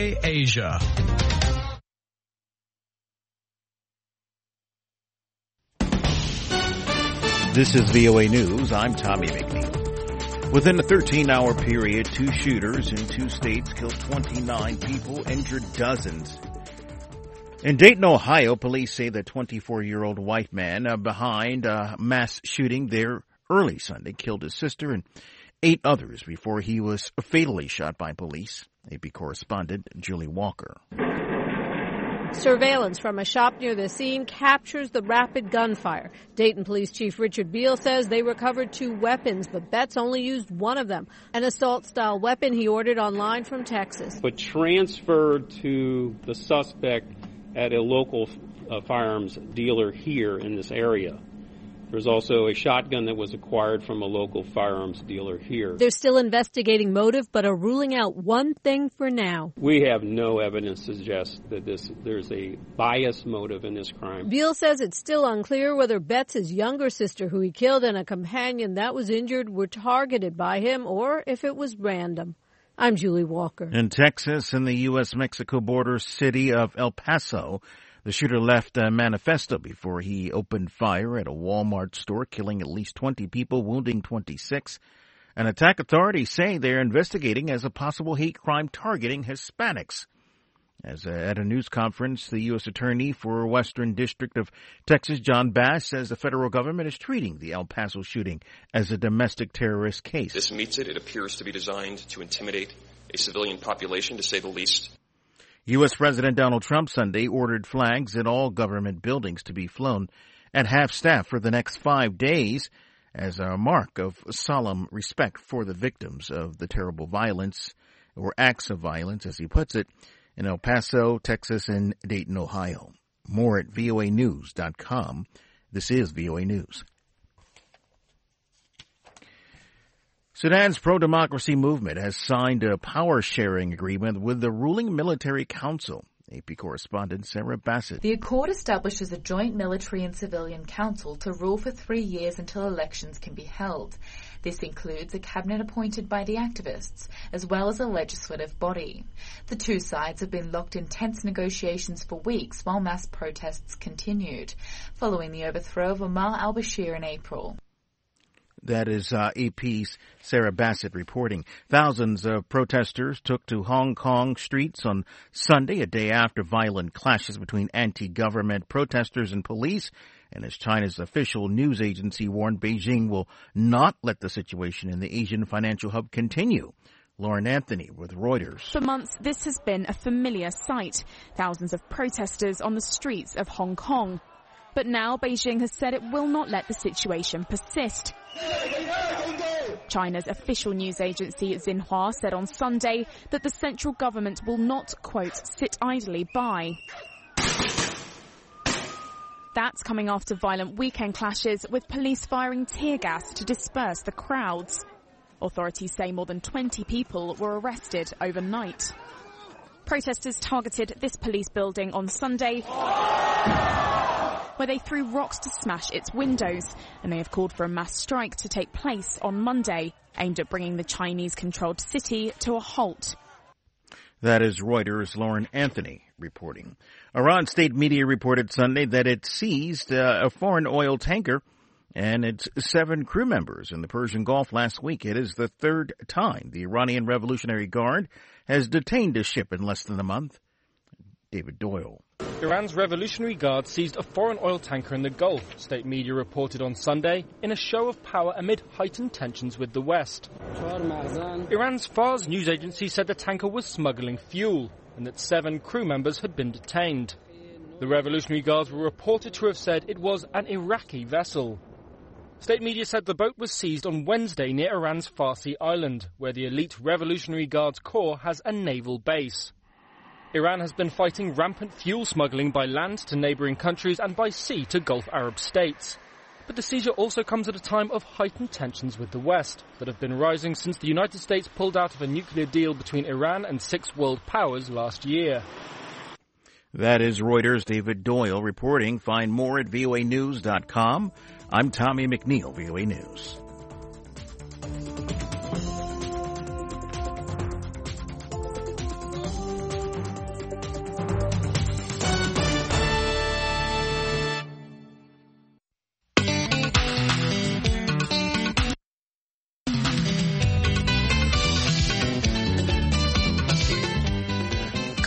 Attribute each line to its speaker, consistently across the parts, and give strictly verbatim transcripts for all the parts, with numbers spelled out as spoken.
Speaker 1: A Asia.
Speaker 2: This is V O A News. I'm Tommy McNeil. Within a thirteen-hour period, two shooters in two states killed twenty-nine people, injured dozens. In Dayton, Ohio, police say the twenty-four-year-old white man uh, behind a mass shooting there early Sunday killed his sister and eight others before he was fatally shot by police. A P correspondent Julie Walker.
Speaker 3: Surveillance from a shop near the scene captures the rapid gunfire. Dayton Police Chief Richard Beal says they recovered two weapons, but Betts only used one of them, an assault-style weapon he ordered online from Texas.
Speaker 4: But transferred to the suspect at a local uh, firearms dealer here in this area. There's also a shotgun that was acquired from a local firearms dealer here.
Speaker 3: They're still investigating motive, but are ruling out one thing for now.
Speaker 4: We have no evidence to suggest that this there's a bias motive in this crime.
Speaker 3: Beal says it's still unclear whether Betts' younger sister, who he killed, and a companion that was injured were targeted by him or if it was random. I'm Julie Walker.
Speaker 2: In Texas, in the U S Mexico border city of El Paso, the shooter left a manifesto before he opened fire at a Walmart store, killing at least twenty people, wounding twenty-six. An attack authorities say they're investigating as a possible hate crime targeting Hispanics. As a, at a news conference, the U S Attorney for Western District of Texas, John Bass, says the federal government is treating the El Paso shooting as a domestic terrorist case.
Speaker 5: This meets it. It appears to be designed to intimidate a civilian population, to say the least.
Speaker 2: U S President Donald Trump Sunday ordered flags in all government buildings to be flown at half-staff for the next five days as a mark of solemn respect for the victims of the terrible violence, or acts of violence, as he puts it, in El Paso, Texas, and Dayton, Ohio. More at V O A news dot com. This is V O A News. Sudan's pro-democracy movement has signed a power-sharing agreement with the ruling military council. A P correspondent Sarah Bassett.
Speaker 6: The accord establishes a joint military and civilian council to rule for three years until elections can be held. This includes a cabinet appointed by the activists, as well as a legislative body. The two sides have been locked in tense negotiations for weeks while mass protests continued, following the overthrow of Omar al-Bashir in April.
Speaker 2: That is uh, A P's Sarah Bassett reporting. Thousands of protesters took to Hong Kong streets on Sunday, a day after violent clashes between anti-government protesters and police. And as China's official news agency warned, Beijing will not let the situation in the Asian financial hub continue. Lauren Anthony with Reuters.
Speaker 7: For months, this has been a familiar sight. Thousands of protesters on the streets of Hong Kong. But now Beijing has said it will not let the situation persist. China's official news agency Xinhua said on Sunday that the central government will not, quote, sit idly by. That's coming after violent weekend clashes with police firing tear gas to disperse the crowds. Authorities say more than twenty people were arrested overnight. Protesters targeted this police building on Sunday, where they threw rocks to smash its windows, and they have called for a mass strike to take place on Monday, aimed at bringing the Chinese-controlled city to a halt.
Speaker 2: That is Reuters' Lauren Anthony reporting. Iran state media reported Sunday that it seized uh, a foreign oil tanker and its seven crew members in the Persian Gulf last week. It is the third time the Iranian Revolutionary Guard has detained a ship in less than a month. David Doyle.
Speaker 8: Iran's Revolutionary Guard seized a foreign oil tanker in the Gulf, state media reported on Sunday, in a show of power amid heightened tensions with the West. Iran's Fars news agency said the tanker was smuggling fuel and that seven crew members had been detained. The Revolutionary Guards were reported to have said it was an Iraqi vessel. State media said the boat was seized on Wednesday near Iran's Farsi island, where the elite Revolutionary Guards Corps has a naval base. Iran has been fighting rampant fuel smuggling by land to neighbouring countries and by sea to Gulf Arab states. But the seizure also comes at a time of heightened tensions with the West that have been rising since the United States pulled out of a nuclear deal between Iran and six world powers last year.
Speaker 2: That is Reuters' David Doyle reporting. Find more at V O A news dot com. I'm Tommy McNeil, V O A News.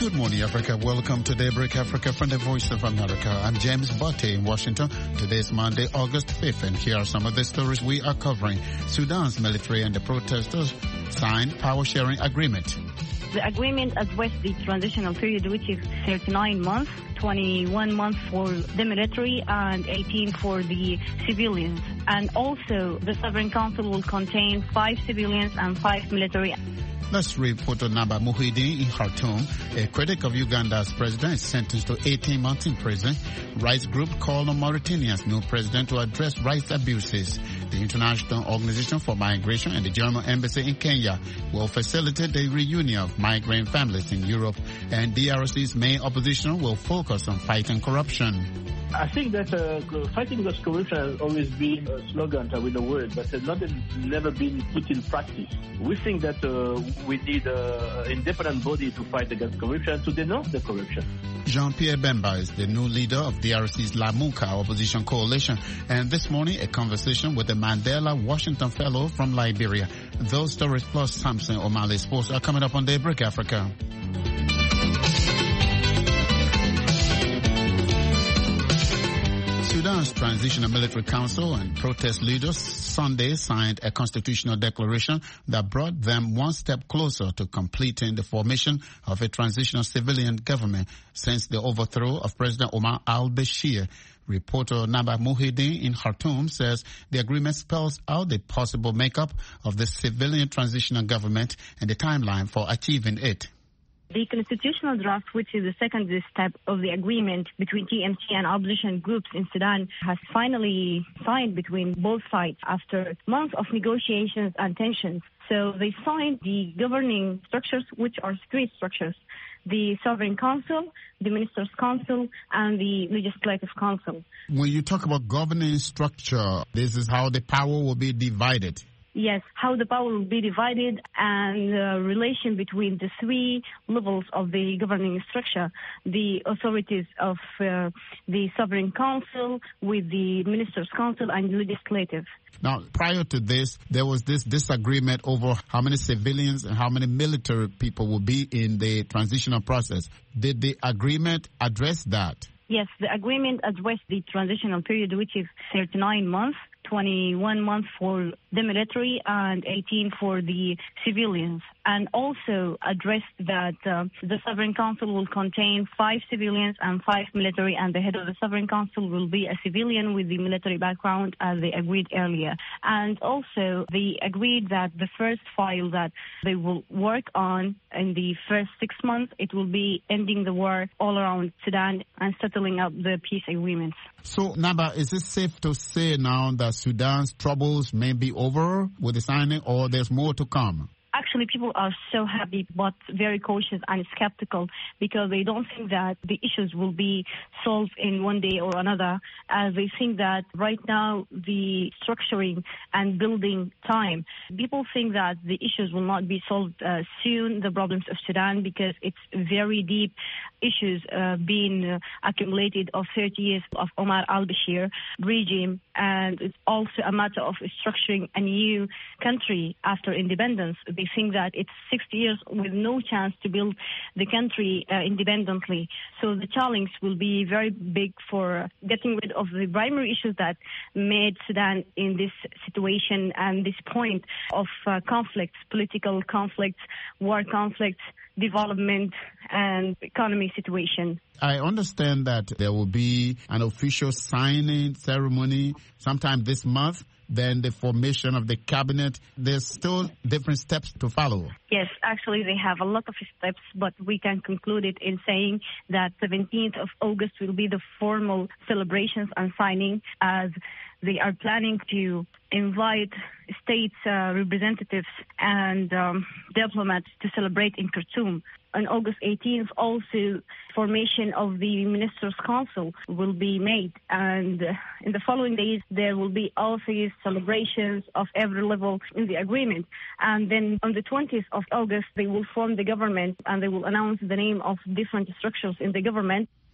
Speaker 1: Good morning, Africa. Welcome to Daybreak Africa from the Voice of America. I'm James Botte in Washington. Today is Monday, August fifth, and here are some of the stories we are covering. Sudan's military and the protesters signed power-sharing agreement.
Speaker 9: The agreement addressed the transitional period, which is thirty-nine months, twenty-one months for the military and eighteen for the civilians. And also, the Sovereign Council will contain five civilians and five military.
Speaker 1: Let's report on Naba Muhyiddin in Khartoum. A critic of Uganda's president is sentenced to eighteen months in prison. Rights group called on Mauritania's new president to address rights abuses. The International Organization for Migration and the German Embassy in Kenya will facilitate the reunion of migrant families in Europe. And D R C's main opposition will focus on fighting corruption.
Speaker 10: I think that uh, fighting against corruption has always been a slogan with a word, but has not been, never been put in practice. We think that uh, we need an independent body to fight against corruption, to denounce the corruption.
Speaker 1: Jean-Pierre Bemba is the new leader of D R C's Lamuka opposition coalition. And this morning, a conversation with the Mandela Washington Fellow from Liberia. Those stories plus Samson O'Malley Sports are coming up on Daybreak Africa. Sudan's Transitional Military Council and protest leaders Sunday signed a constitutional declaration that brought them one step closer to completing the formation of a transitional civilian government since the overthrow of President Omar al-Bashir. Reporter Naba Muhyiddin in Khartoum says the agreement spells out the possible makeup of the civilian transitional government and the timeline for achieving it.
Speaker 9: The constitutional draft, which is the second step of the agreement between T M C and opposition groups in Sudan, has finally signed between both sides after months of negotiations and tensions. So they signed the governing structures, which are three structures: the Sovereign Council, the Ministers' Council, and the Legislative Council.
Speaker 1: When you talk about governing structure, this is how the power will be divided.
Speaker 9: Yes, how the power will be divided and the relation between the three levels of the governing structure, the authorities of uh, the Sovereign Council with the Ministers' Council and Legislative.
Speaker 1: Now, prior to this, there was this disagreement over how many civilians and how many military people will be in the transitional process. Did the agreement address that?
Speaker 9: Yes, the agreement addressed the transitional period, which is thirty-nine months, twenty-one months for the military and eighteen for the civilians, and also addressed that uh, the Sovereign Council will contain five civilians and five military, and the head of the Sovereign Council will be a civilian with the military background, as they agreed earlier. And also they agreed that the first file that they will work on in the first six months, it will be ending the war all around Sudan and settling up the peace agreements.
Speaker 1: So, Naba, is it safe to say now that Sudan's troubles may be over with the signing, or there's more to come?
Speaker 9: Actually, people are so happy but very cautious and skeptical because they don't think that the issues will be solved in one day or another, as they think that right now the structuring and building time, people think that the issues will not be solved uh, soon, the problems of Sudan, because it's very deep issues uh, being uh, accumulated of thirty years of Omar al-Bashir regime, and it's also a matter of structuring a new country after independence. They think that it's sixty years with no chance to build the country uh, independently. So the challenge will be very big for getting rid of the primary issues that made Sudan in this situation and this point of uh, conflicts, political conflicts, war conflicts, development and economy situation.
Speaker 1: I understand that there will be an official signing ceremony sometime this month, then the formation of the cabinet. There's still different steps to follow.
Speaker 9: Yes, actually they have a lot of steps, but we can conclude it in saying that seventeenth of August will be the formal celebrations and signing, as they are planning to invite states uh, representatives and um, diplomats to celebrate in Khartoum. On August eighteenth, also formation of the Ministers' Council will be made, and uh, in the following days there will be all these celebrations of every level in the agreement. And then on the twentieth of August, they will form the government and they will announce the name of different structures in the government.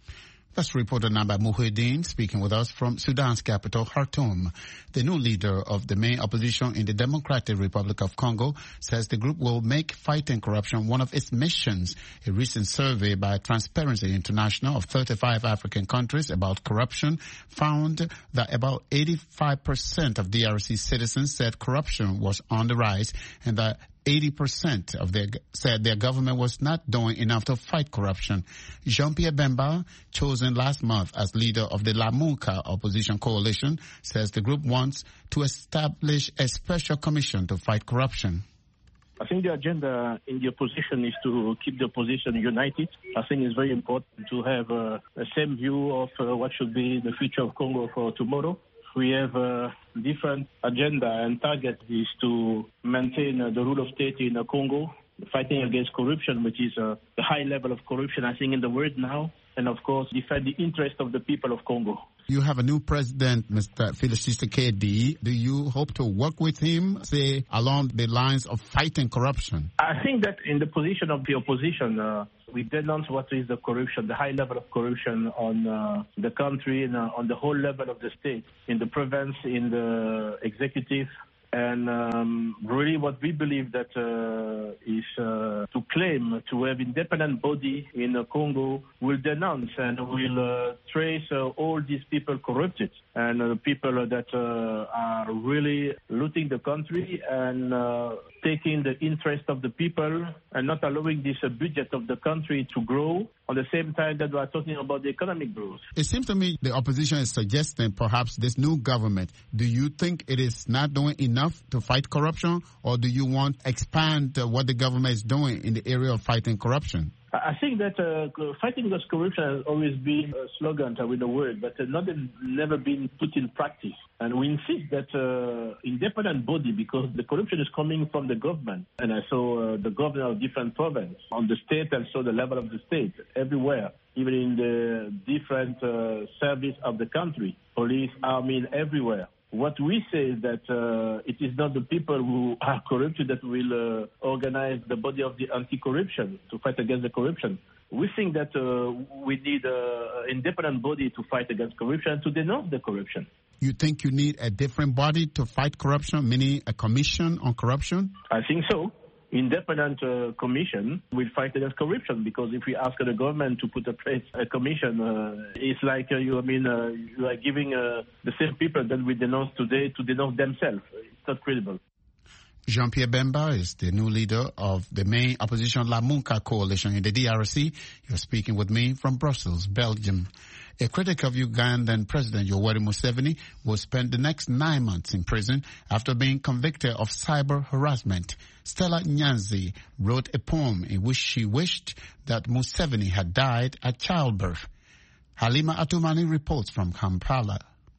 Speaker 1: That's reported now by Muhyiddin, speaking with us from Sudan's capital, Khartoum. The new leader of the main opposition in the Democratic Republic of Congo says the group will make fighting corruption one of its missions. A recent survey by Transparency International of thirty-five African countries about corruption found that about eighty-five percent of D R C citizens said corruption was on the rise, and that eighty percent of their said their government was not doing enough to fight corruption. Jean-Pierre Bemba, chosen last month as leader of the Lamuka opposition coalition, says the group wants to establish a special commission to fight corruption.
Speaker 10: I think the agenda in the opposition is to keep the opposition united. I think it's very important to have uh, the same view of uh, what should be the future of Congo for tomorrow. We have a different agenda, and target is to maintain uh, the rule of state in uh, Congo, fighting against corruption, which is uh, the high level of corruption, I think, in the world now, and of course, defend the interest of the people of Congo.
Speaker 1: You have a new president, Mister Félix Tshisekedi. Do you hope to work with him, say, along the lines of fighting corruption?
Speaker 10: I think that in the position of the opposition, uh, we denounce what is the corruption, the high level of corruption on uh, the country and uh, on the whole level of the state, in the province, in the executive. And um, really what we believe that uh, is uh, to claim to have independent body in uh, Congo will denounce and will uh, trace uh, all these people corrupted and uh, people that uh, are really looting the country and uh, taking the interest of the people and not allowing this uh, budget of the country to grow at the same time that we are talking about the economic growth.
Speaker 1: It seems to me the opposition is suggesting perhaps this new government. Do you think it is not doing enough to fight corruption, or do you want to expand uh, what the government is doing in the area of fighting corruption?
Speaker 10: I think that uh, fighting against corruption has always been a slogan with a word, but uh, not never been put in practice. And we insist that uh, independent body, because the corruption is coming from the government. And I saw uh, the governor of different provinces on the state and so the level of the state everywhere, even in the different uh, service of the country, police, army, everywhere. What we say is that uh, it is not the people who are corrupted that will uh, organize the body of the anti-corruption to fight against the corruption. We think that uh, we need an independent body to fight against corruption, to denounce the corruption.
Speaker 1: You think you need a different body to fight corruption, meaning a commission on corruption?
Speaker 10: I think so. Independent uh, commission will fight against corruption, because if we ask the government to put a, place, a commission, uh, it's like uh, you. I mean, uh, you are giving uh, the same people that we denounce today to denounce themselves. It's not credible.
Speaker 1: Jean-Pierre Bemba is the new leader of the main opposition Lamuka coalition in the D R C. You're speaking with me from Brussels, Belgium. A critic of Ugandan President Yoweri Museveni will spend the next nine months in prison after being convicted of cyber harassment. Stella Nyanzi wrote a poem in which she wished that Museveni had died at childbirth. Halima Atumani reports from Kampala.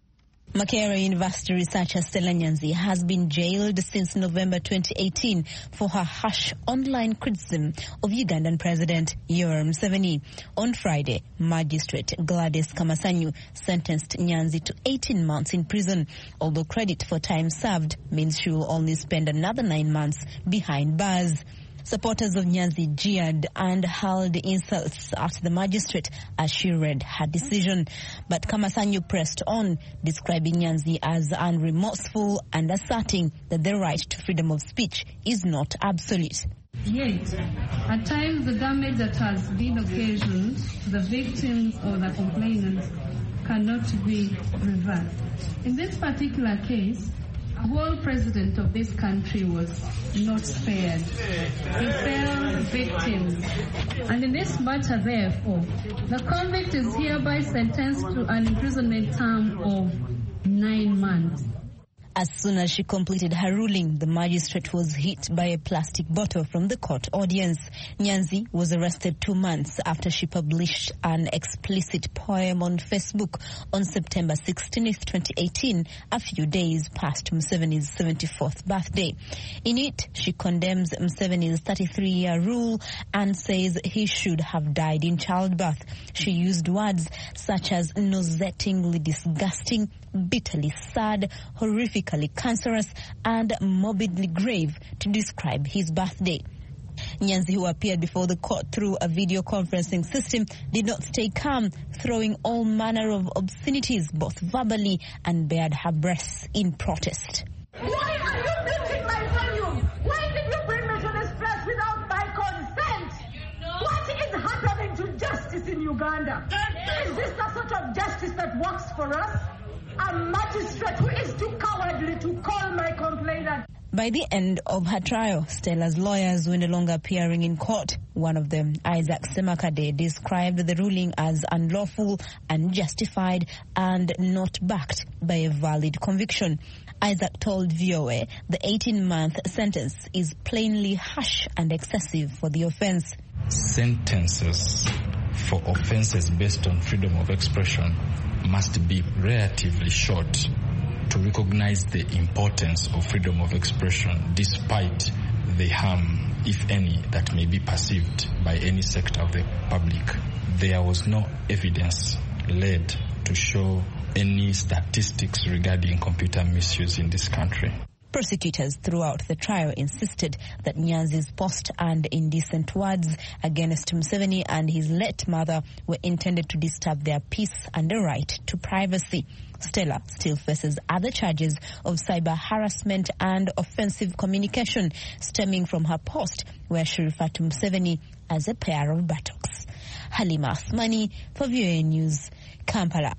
Speaker 11: Makerere University researcher Stella Nyanzi has been jailed since November twenty eighteen for her harsh online criticism of Ugandan President Yoweri Museveni. On Friday, Magistrate Gladys Kamasanyu sentenced Nyanzi to eighteen months in prison, although credit for time served means she will only spend another nine months behind bars. Supporters of Nyanzi jeered and hurled insults at the magistrate as she read her decision. But Kamasanyu pressed on, describing Nyanzi as unremorseful and asserting that the right to freedom of speech is not absolute.
Speaker 12: Yet, at times the damage that has been occasioned to the victims or the complainants cannot be reversed. In this particular case, the whole president of this country was not spared. He fell victim. And in this matter, therefore, the convict is hereby sentenced to an imprisonment term of nine months.
Speaker 11: As soon as she completed her ruling, the magistrate was hit by a plastic bottle from the court audience. Nyanzi was arrested two months after she published an explicit poem on Facebook on September sixteenth, twenty eighteen, a few days past Museveni's seventy-fourth birthday. In it, she condemns Museveni's thirty-three-year rule and says he should have died in childbirth. She used words such as nauseatingly disgusting, bitterly sad, horrifically cancerous, and morbidly grave to describe his birthday. Nyanzi, who appeared before the court through a video conferencing system, did not stay calm, throwing all manner of obscenities, both verbally, and bared her breasts in protest.
Speaker 13: Why are you breaching my volume? Why did you bring me to this place without my consent? What is happening to justice in Uganda? Is this the sort of justice that works for us? A magistrate who is too cowardly to call my complainant.
Speaker 11: By the end of her trial, Stella's lawyers were no longer appearing in court. One of them, Isaac Semakade, described the ruling as unlawful, unjustified, and not backed by a valid conviction. Isaac told V O A the eighteen-month sentence is plainly harsh and excessive for the offense.
Speaker 14: Sentences for offenses based on freedom of expression must be relatively short to recognize the importance of freedom of expression despite the harm, if any, that may be perceived by any sector of the public. There was no evidence laid to show any statistics regarding computer misuse in this country.
Speaker 11: Prosecutors throughout the trial insisted that Nyanzi's post and indecent words against Museveni and his late mother were intended to disturb their peace and the right to privacy. Stella still faces other charges of cyber harassment and offensive communication stemming from her post, where she referred to Museveni as a pair of buttocks. Halima Asmani for V O A News, Kampala.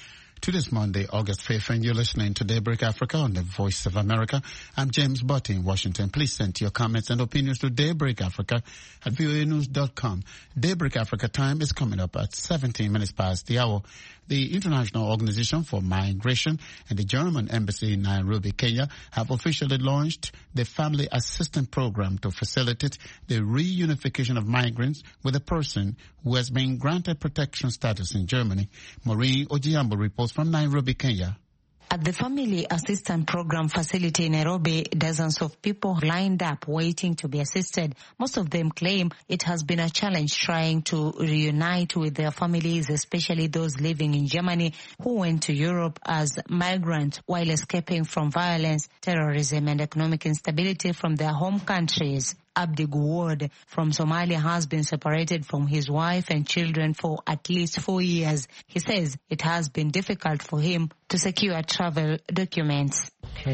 Speaker 1: To this Monday, August fifth, and you're listening to Daybreak Africa on the Voice of America. I'm James Butty in Washington. Please send your comments and opinions to Daybreak Africa at V O A news dot com. Daybreak Africa time is coming up at seventeen minutes past the hour. The International Organization for Migration and the German Embassy in Nairobi, Kenya, have officially launched the Family Assistance Program to facilitate the reunification of migrants with a person who has been granted protection status in Germany. Maureen Ojiambo reports from Nairobi, Kenya.
Speaker 15: At the Family Assistance Program facility in Nairobi, dozens of people lined up waiting to be assisted. Most of them claim it has been a challenge trying to reunite with their families, especially those living in Germany who went to Europe as migrants while escaping from violence, terrorism, and economic instability from their home countries. Abdi Guwod from Somalia has been separated from his wife and children for at least four years. He says it has been difficult for him to secure travel documents.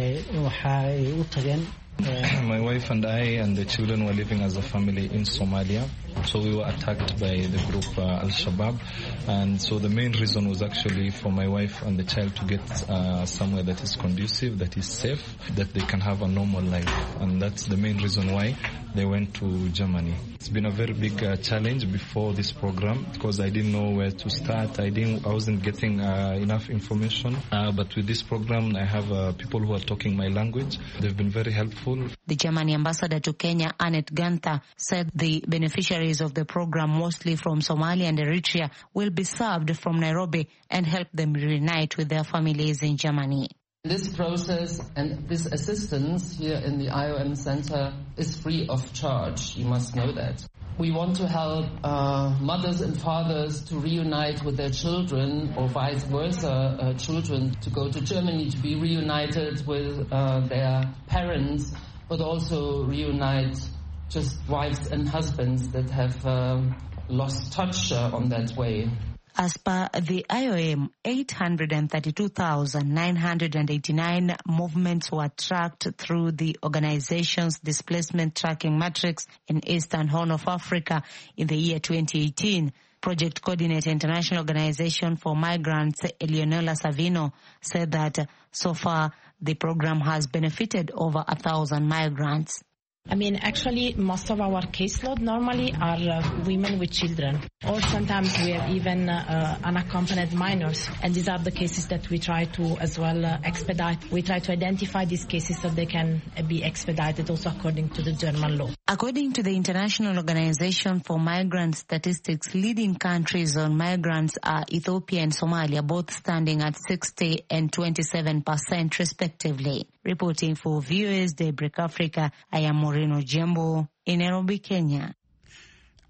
Speaker 14: My wife and I and the children were living as a family in Somalia. So we were attacked by the group uh, Al-Shabaab. And so the main reason was actually for my wife and the child to get uh, somewhere that is conducive, that is safe, that they can have a normal life. And that's the main reason why they went to Germany. It's been a very big uh, challenge before this program because I didn't know where to start. I didn't, I wasn't getting uh, enough information. Uh, but with this program, I have uh, people who are talking my language. They've been very helpful.
Speaker 15: The German ambassador to Kenya, Annette Gunther, said the beneficiaries of the program, mostly from Somalia and Eritrea, will be served from Nairobi and help them reunite with their families in Germany.
Speaker 16: This process and this assistance here in the I O M Center is free of charge. You must know that. We want to help uh, mothers and fathers to reunite with their children, or vice versa, uh, children to go to Germany to be reunited with uh, their parents, but also reunite just wives and husbands that have uh, lost touch uh, on that way.
Speaker 15: As per the I O M, eight hundred thirty-two thousand nine hundred eighty-nine movements were tracked through the organization's displacement tracking matrix in Eastern Horn of Africa in the year twenty eighteen. Project Coordinator International Organization for Migrants, Eleonora Savino, said that so far the program has benefited over a thousand migrants.
Speaker 17: I mean, actually, most of our caseload normally are uh, women with children, or sometimes we have even uh, unaccompanied minors. And these are the cases that we try to as well uh, expedite. We try to identify these cases so they can be expedited also according to the German law.
Speaker 15: According to the International Organization for Migrant Statistics, leading countries on migrants are Ethiopia and Somalia, both standing at sixty and twenty-seven percent respectively. Reporting for V O A's Daybreak Africa, I am Maureen Ojiambo in Nairobi, Kenya.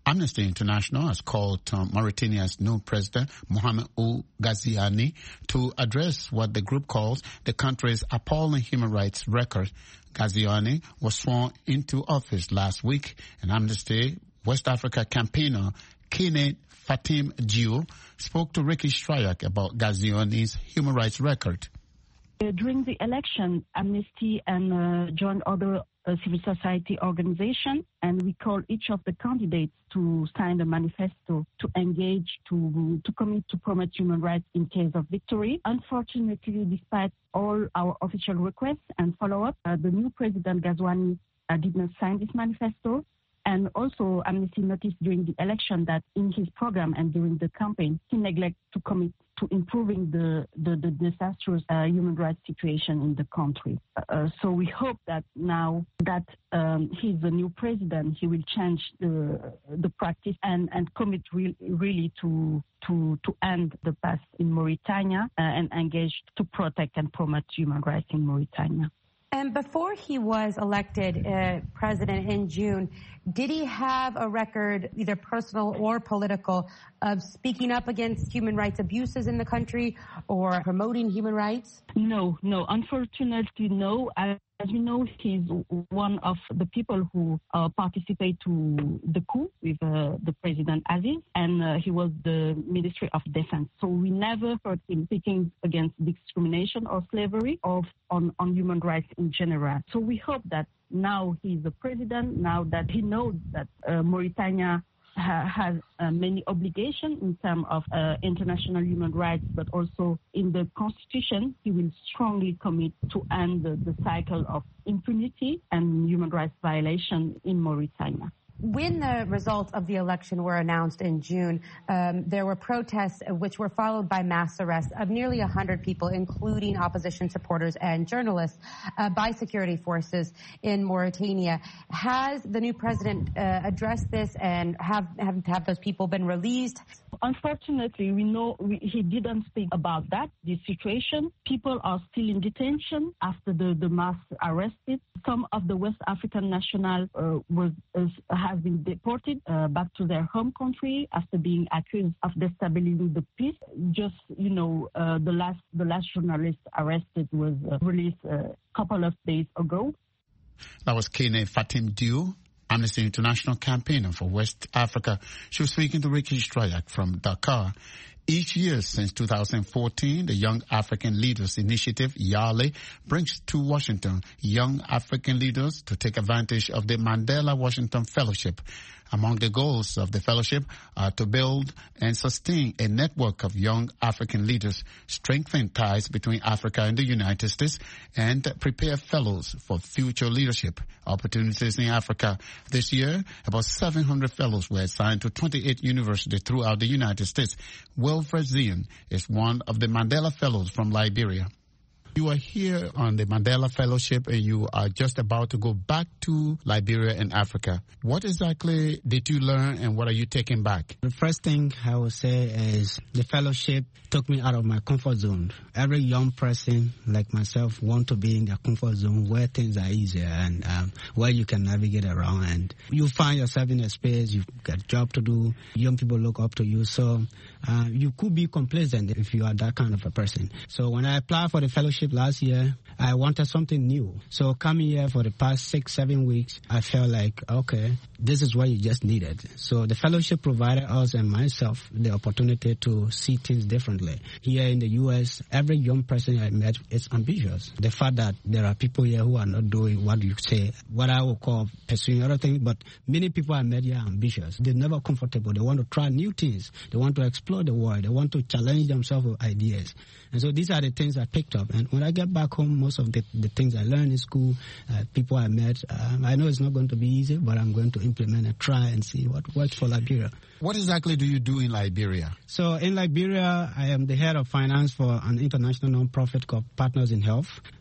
Speaker 1: Amnesty International has called on Mauritania's new president, Mohamed Ould Ghazouani, to address what the group calls the country's appalling human rights record. Ghazouani was sworn into office last week, and Amnesty West Africa campaigner Kene Fatim Diou spoke to Ricky Stryak about Ghazouani's human rights record.
Speaker 18: Uh, during the election, Amnesty and uh, joined other uh, civil society organizations, and we call each of the candidates to sign a manifesto to engage, to to commit to promote human rights in case of victory. Unfortunately, despite all our official requests and follow-up, uh, the new president Ghazouani uh, did not sign this manifesto. And also, Amnesty noticed during the election that in his program and during the campaign, he neglected to commit to improving the, the, the disastrous uh, human rights situation in the country. Uh, so we hope that now that um, he's the new president, he will change the the practice and, and commit re- really to to to end the past in Mauritania uh, and engage to protect and promote human rights in Mauritania.
Speaker 19: And before he was elected uh, president in June, did he have a record, either personal or political, of speaking up against human rights abuses in the country or promoting human rights?
Speaker 18: No, no. Unfortunately, no. As you know, he's one of the people who uh, participate to the coup with uh, the President Aziz, and uh, he was the Ministry of Defense. So we never heard him speaking against discrimination or slavery or on, on human rights in general. So we hope that now he's the president, now that he knows that uh, Mauritania ha- has uh, many obligations in terms of uh, international human rights, but also in the constitution, he will strongly commit to end the, the cycle of impunity and human rights violation in Mauritania.
Speaker 19: When the results of the election were announced in June, um, there were protests which were followed by mass arrests of nearly one hundred people, including opposition supporters and journalists, uh, by security forces in Mauritania. Has the new president uh, addressed this, and have, have have those people been released?
Speaker 18: Unfortunately, we know we, he didn't speak about that, this situation. People are still in detention after the, the mass arrested. Some of the West African nationals uh, was uh, have been deported uh, back to their home country after being accused of destabilizing the peace. Just, you know, uh, the last the last journalist arrested was uh, released a couple of days ago.
Speaker 1: That was Kene Fatim Diou, Amnesty International campaigner for West Africa. She was speaking to Ricky Stryak from Dakar. Each year since two thousand fourteen, the Young African Leaders Initiative, YALE, brings to Washington young African leaders to take advantage of the Mandela Washington Fellowship. Among the goals of the fellowship are to build and sustain a network of young African leaders, strengthen ties between Africa and the United States, and prepare fellows for future leadership opportunities in Africa. This year, about seven hundred fellows were assigned to twenty-eight universities throughout the United States. Wilfred Zion is one of the Mandela Fellows from Liberia. You are here on the Mandela Fellowship and you are just about to go back to Liberia and Africa. What exactly did you learn and what are you taking back?
Speaker 20: The first thing I would say is the fellowship took me out of my comfort zone. Every young person like myself want to be in their comfort zone where things are easier and um, where you can navigate around. And you find yourself in a space, you've got a job to do, young people look up to you. So uh, you could be complacent if you are that kind of a person. So when I applied for the fellowship last year, I wanted something new. So coming here for the past six, seven weeks, I felt like, okay, this is what you just needed. So the fellowship provided us and myself the opportunity to see things differently. Here in the U S, every young person I met is ambitious. The fact that there are people here who are not doing what you say, what I would call pursuing other things, but many people I met here are ambitious. They're never comfortable. They want to try new things. They want to explore the world. They want to challenge themselves with ideas. And so these are the things I picked up. And when I get back home, most of the, the things I learned in school, uh, people I met, um, I know it's not going to be easy, but I'm going to implement and try and see what works for Liberia.
Speaker 1: What exactly do you do in Liberia?
Speaker 20: So in Liberia, I am the head of finance for an international nonprofit called Partners in Health.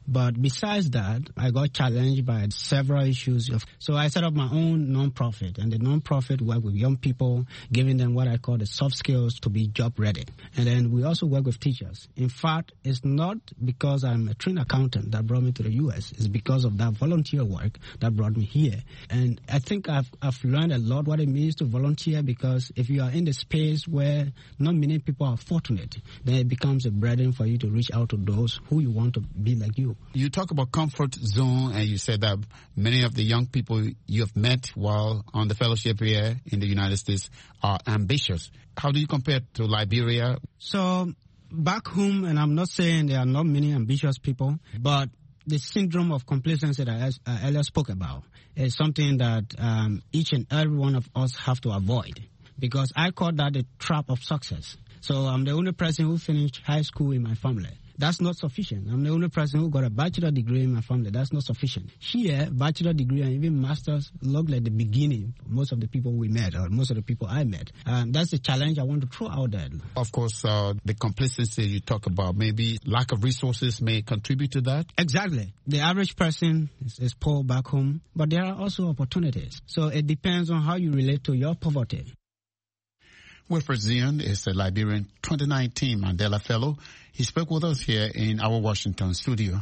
Speaker 20: But besides that, I got challenged by several issues. Of, so I set up my own non-profit, and the non-profit work with young people, giving them what I call the soft skills to be job ready. And then we also work with teachers. In fact, it's not because I'm a trained accountant that brought me to the U S. It's because of that volunteer work that brought me here. And I think I've, I've learned a lot what it means to volunteer, because if you are in the space where not many people are fortunate, then it becomes a burden for you to reach out to those who you want to be like you.
Speaker 1: You talk about comfort zone, and you said that many of the young people you have met while on the fellowship here in the United States are ambitious. How do you compare to Liberia?
Speaker 20: So back home, and I'm not saying there are not many ambitious people, but the syndrome of complacency that I earlier spoke about is something that um, each and every one of us have to avoid, because I call that the trap of success. So I'm the only person who finished high school in my family. That's not sufficient. I'm the only person who got a bachelor degree in my family. That's not sufficient. Here, bachelor degree and even master's look like the beginning for most of the people we met, or most of the people I met. Um, that's the challenge I want to throw out there.
Speaker 1: Of course, uh, the complacency you talk about, maybe lack of resources may contribute to that? Exactly.
Speaker 20: The average person is, is poor back home, but there are also opportunities. So it depends on how you relate to your poverty.
Speaker 1: Wilfred Zion is a Liberian twenty nineteen Mandela Fellow. He spoke with us here in our Washington studio.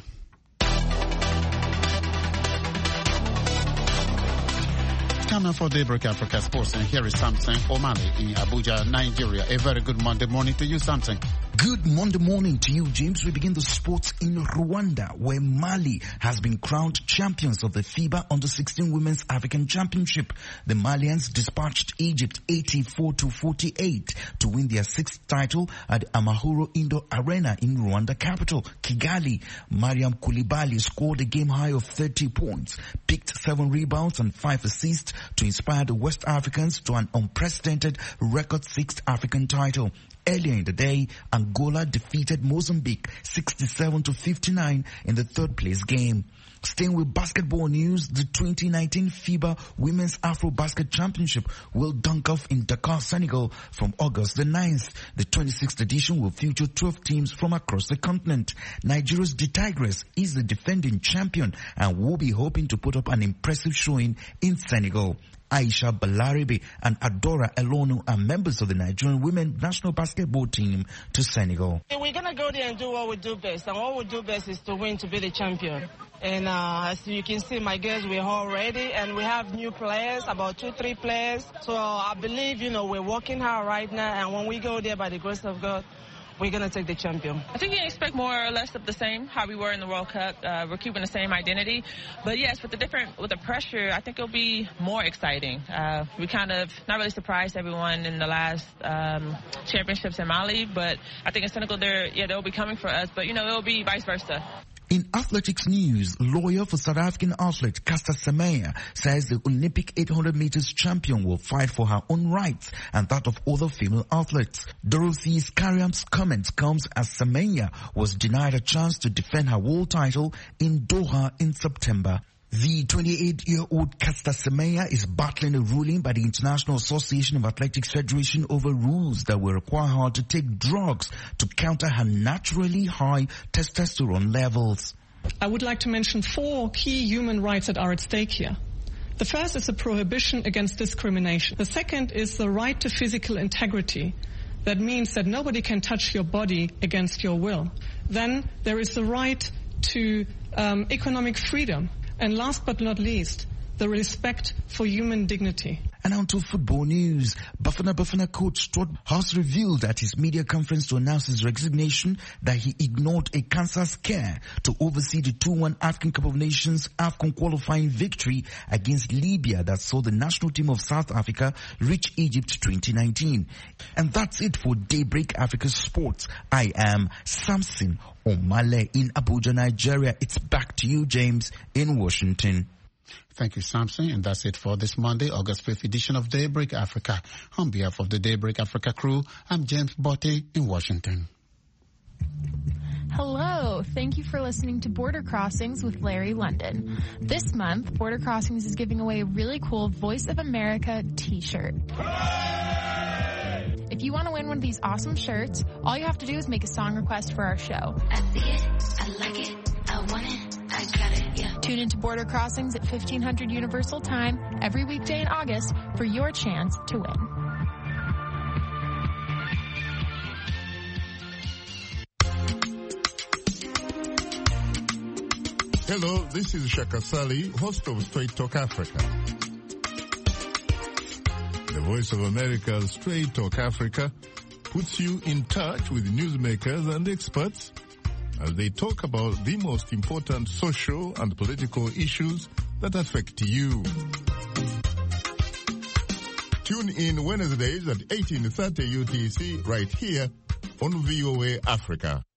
Speaker 1: Time now for Daybreak Africa Sports, and here is Samson O'Malley in Abuja, Nigeria. A very good Monday morning to you, Samson.
Speaker 21: Good Monday morning to you, James. We begin the sports in Rwanda, where Mali has been crowned champions of the FIBA Under sixteen Women's African Championship. The Malians dispatched Egypt eighty-four to forty-eight to win their sixth title at Amahoro Indoor Arena in Rwanda capital, Kigali. Mariam Koulibaly scored a game-high of thirty points, picked seven rebounds and five assists to inspire the West Africans to an unprecedented record sixth African title. Earlier in the day, Angola defeated Mozambique sixty-seven to fifty-nine in the third place game. Staying with basketball news, the twenty nineteen FIBA Women's Afro-Basket Championship will dunk off in Dakar, Senegal from August the ninth. The twenty-sixth edition will feature twelve teams from across the continent. Nigeria's The Tigress is the defending champion and will be hoping to put up an impressive showing in Senegal. Aisha Balaribe and Adora Elonu are members of the Nigerian women national basketball team to Senegal.
Speaker 22: We're going to go there and do what we do best. And what we do best is to win, to be the champion. And uh, as you can see, my girls, we're all ready. And we have new players, about two, three players. So I believe, you know, we're working hard right now. And when we go there, by the grace of God, we're going to take the champion.
Speaker 23: I think you can expect more or less of the same, how we were in the World Cup. Uh, we're keeping the same identity. But yes, with the different, with the pressure, I think it'll be more exciting. Uh, we kind of not really surprised everyone in the last um, championships in Mali, but I think in Senegal, they're, yeah, they'll be coming for us. But, you know, it'll be vice versa.
Speaker 21: In athletics news, lawyer for South African athlete Caster Semenya says the Olympic eight hundred meters champion will fight for her own rights and that of other female athletes. Dorothy Skariam's comment comes as Semenya was denied a chance to defend her world title in Doha in September. The twenty-eight-year-old Caster Semenya is battling a ruling by the International Association of Athletics Federation over rules that will require her to take drugs to counter her naturally high testosterone levels.
Speaker 24: I would like to mention four key human rights that are at stake here. The first is a prohibition against discrimination. The second is the right to physical integrity. That means that nobody can touch your body against your will. Then there is the right to um, economic freedom. And last but not least, the respect for human dignity.
Speaker 21: And on to football news. Bafana Bafana coach Stuart has revealed at his media conference to announce his resignation that he ignored a cancer scare to oversee the two one African Cup of Nations AFCON qualifying victory against Libya that saw the national team of South Africa reach Egypt twenty nineteen. And that's it for Daybreak Africa Sports. I am Samson O'Malley in Abuja, Nigeria. It's back to you, James, in Washington.
Speaker 1: Thank you, Samson. And that's it for this Monday, August fifth edition of Daybreak Africa. On behalf of the Daybreak Africa crew, I'm James Botte in Washington.
Speaker 7: Hello. Thank you for listening to Border Crossings with Larry London. This month, Border Crossings is giving away a really cool Voice of America t-shirt. If you want to win one of these awesome shirts, all you have to do is make a song request for our show.
Speaker 25: I see it, I like it, I want
Speaker 3: want it, I got it, yeah.
Speaker 4: Tune into Border Crossings at fifteen hundred Universal Time every weekday in August for your chance to win.
Speaker 5: Hello, this is Shaka Sali, host of Straight Talk Africa. The Voice of America's Straight Talk Africa puts you in touch with newsmakers and experts as they talk about the most important social and political issues that affect you. Tune in Wednesdays at eighteen thirty U T C right here on V O A Africa.